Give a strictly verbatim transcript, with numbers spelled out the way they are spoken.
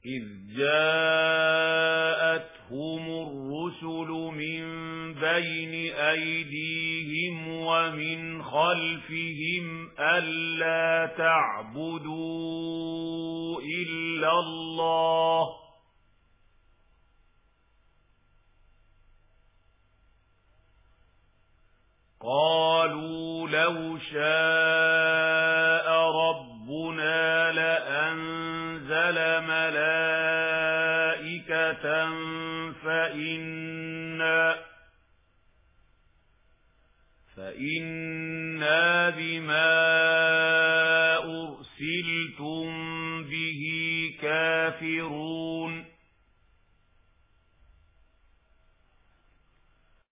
إذ جاءتهم الرسل من بين أيديهم ومن خلفهم ألا تعبدوا إلا الله قالوا لو شاء ربنا لأنزل ملائكة فإنا فإنا بما أرسلتم به كافرون